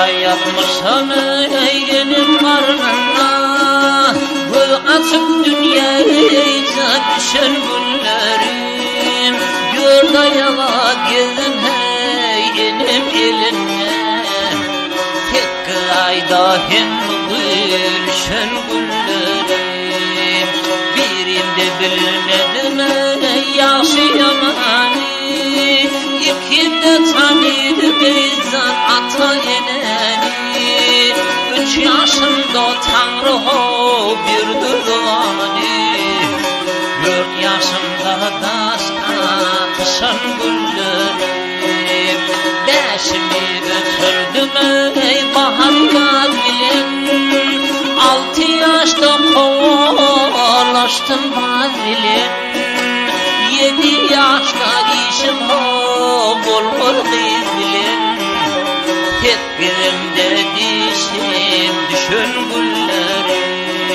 yatmışam eğenim karnında, gül açıp dünyaya düşen güllerim. Gör dayağa geldim hey enim eline, tek ayda hem gülşen güllerim. Birimde bilmedim yaşı yamanı, ikimde tanıdım eyzan ata eneni. 3 yaşımda Tanrı ho bir duranı, 4 yaşımda daşan güllerim. 5'imi götürdüm ey baharlar bilen, 6 yaşta kovalaştım bilen. 7 yaşta işim bulur kız bilen, tek birimde dişim düşün güllerim.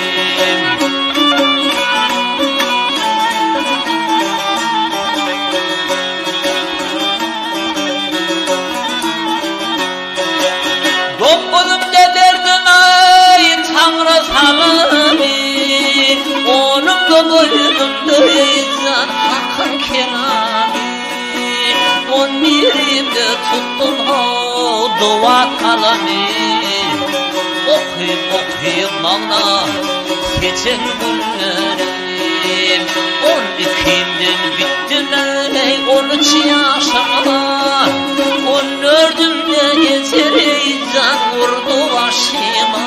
Dokkulumda derdim ey Tanrı salami, onumda boynumda izan akın kelami. 11'imde tuttum o dua kalemi, okuyup mağna geçen günlerim. 12'imden bittim ey 13 yaşıma, 14'ümde yeter eyzan vurdu başıma.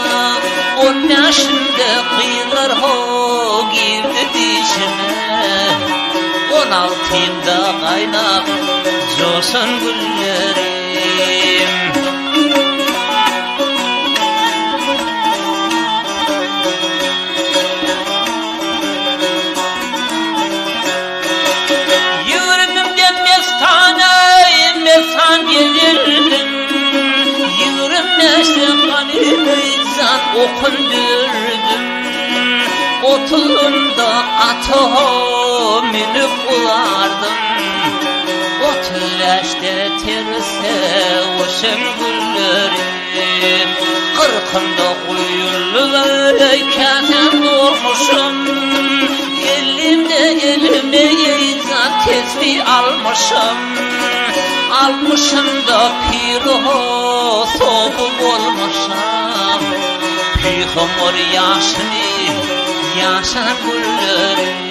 15'imde kıyılar ho girdi dişime, 16'imda kaynak coşan güllerim. Yüreğimde mestan gelirdim, yüreğimde kanımızdan okundurdum. 30'umda ata minip bulardım, 35'te terse oşun güllerim. 40'ımda kuyullu katem doğmuşum, 50'imde eyzan tesbih almışım. 60'ımda piro soğuk olmuşum, peygamber yaşını yaşar güllerim.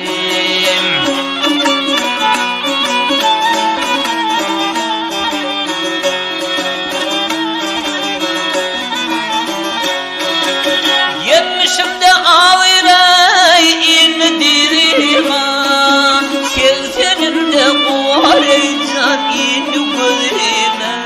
70'imde ağır indirime, 80'imde kuvar eyzan indi gözüme.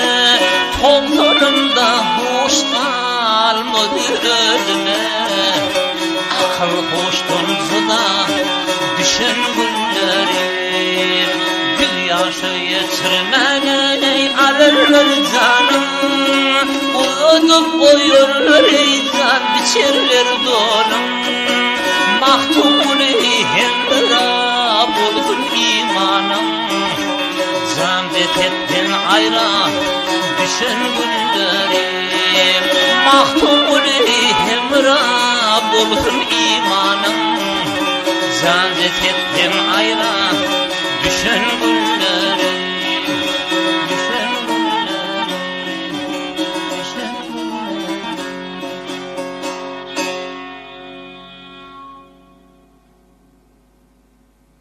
90'ımda hoş kalmadı ölüme, akıl hoştuncuda düşün güllerim. Gül yaşı geçirmene ararlar canım, unutup koyurlar eyzan biçerler donum. Mahtumunu hemra buldum imanım, zambetetten ayran düşün güllerim. Mahtumunu hemra buldum imanım, zanzetet